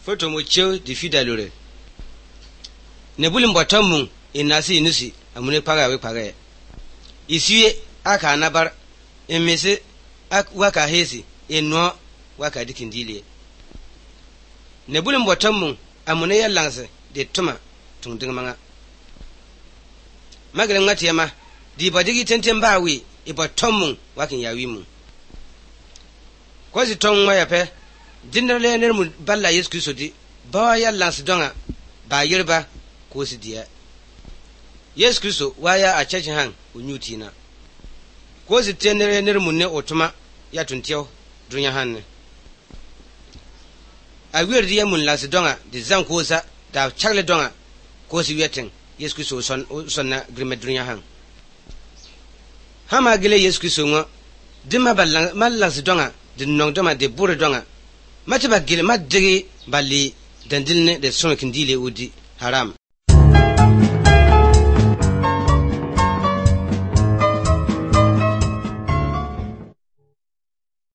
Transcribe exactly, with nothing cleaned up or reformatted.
Foto mo chew di fidalore. Nebulin botamu inasi inusi amune paga we paga. Isiye aka anabar emese ak waka hesi enno waka dikindile. Nebulin botamu amune yallanse de tuma tungding manga. Magren ngatiama di badigi tentem bawi e botamu wakin yawimu. Kozi tong maya pe dinale ner mu balla Yesu Kristo di ba yallanse donga ba yerba ko si dia Yesu Kristo waya a church hang unyuti na ko si tenere ner munne otuma ya tuntiyo dunya hanne a wer dia mun la si donga di zan ko sa da chagle donga ko si weten Yesu Kristo son sonna grime dunya hang hama gele Yesu Kristo ngo dima ballan mallan si donga di nong doma de bure donga mati ba gele ma digi bali dandilne de son kindile udi haram